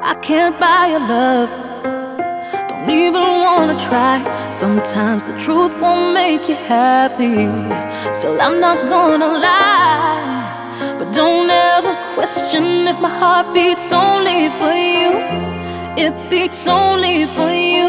I can't buy your love, don't even wanna try. Sometimes the truth won't make you happy, still I'm not gonna lie. But don't ever question if my heart beats only for you. It beats only for you.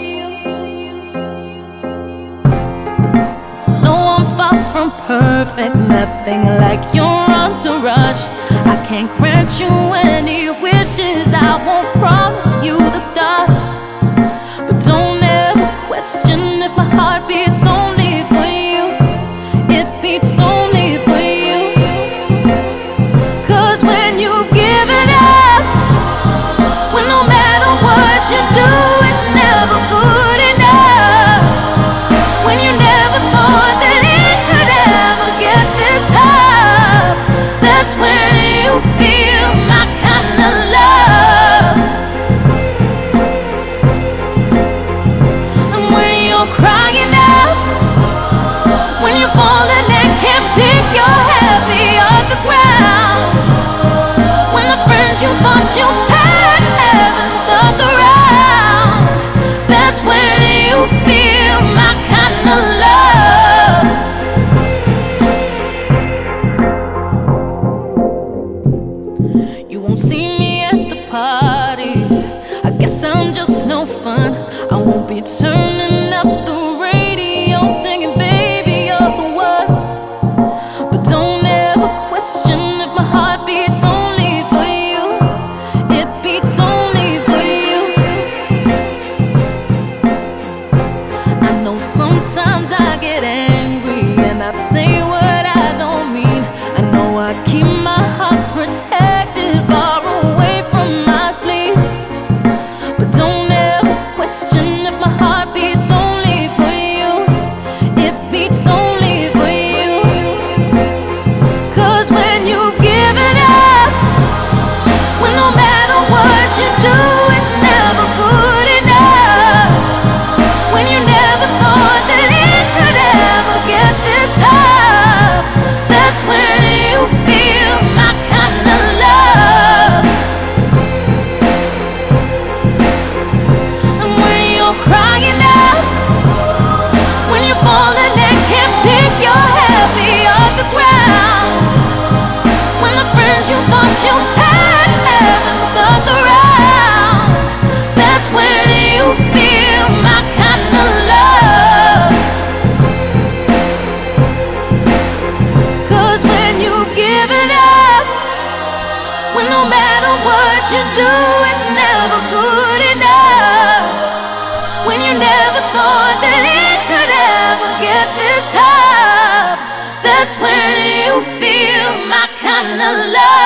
No, I'm far from perfect, nothing like your entourage. I can't grant you any wishes, I won't promise you the stars. But don't ever question if my heart beats only for you. It beats only for you. 'Cause when you've given up, when no matter what you do, it's never good enough. When you never thought that it could ever get this tough, that's when you feel my kind of love. And when you're crying out, when you're falling and can't pick your happy off the ground, when the friends you thought you had haven't stuck around, that's when you feel my kind of love. You won't see me at the parties, I guess I'm just no fun. I won't be turning up the radio singing baby you're the one. But don't ever question if my heart beats only for you. It beats only for you. I know sometimes I get angry and I'd say what I don't mean. I know I keep my heart protected far away from my sleep. But don't ever question if my heart beats only for you. It beats only for you. 'Cause when you've given up, when no matter what you do, it's never good enough. When you never thought that it could ever get this tough, that's when you feel my kind of love. And when you're crying out, when you're falling and can't pick your happy off the ground, when the friends you thought you had haven't stuck around, that's when you feel my kind of love. 'Cause when you've given up, when no matter what you do, it's never good enough. When you never thought that it could ever get this tough, that's when you feel my kind of love.